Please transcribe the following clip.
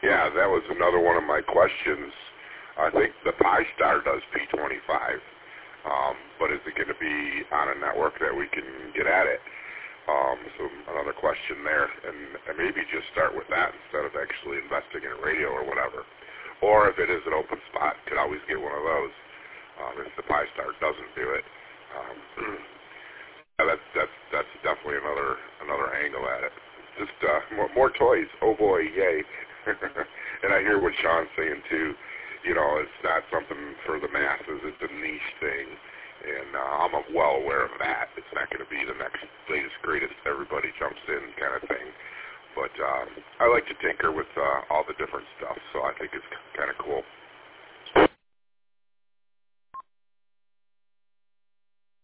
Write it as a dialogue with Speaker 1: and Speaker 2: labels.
Speaker 1: Yeah, that was another one of my questions. I think the Pi-Star does P25, but is it going to be on a network that we can get at it? So another question there, and maybe just start with that instead of actually investing in radio or whatever. Or if it is an open spot, could always get one of those if the Pi-Star doesn't do it. Yeah, that's definitely another angle at it. Just more toys. Oh boy, yay! And I hear what Sean's saying too. You know, it's not something for the masses. It's a niche thing. And I'm well aware of that. It's not going to be the next latest, greatest, everybody jumps in kind of thing. But I like to tinker with all the different stuff, so I think it's kind of cool.